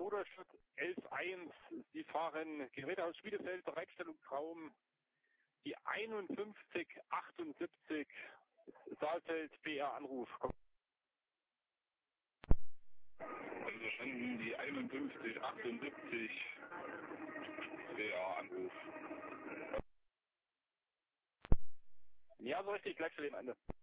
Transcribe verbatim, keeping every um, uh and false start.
Ruderstadt elf eins. Sie fahren Geräte aus Schmiedefeld, Bereitstellungsraum die einundfünfzig achtundsiebzig, Saalfeld, B R Anruf. Also verstanden, die einundfünfzig achtundsiebzig, B R Anruf. Ja, so richtig, gleich zu dem Ende.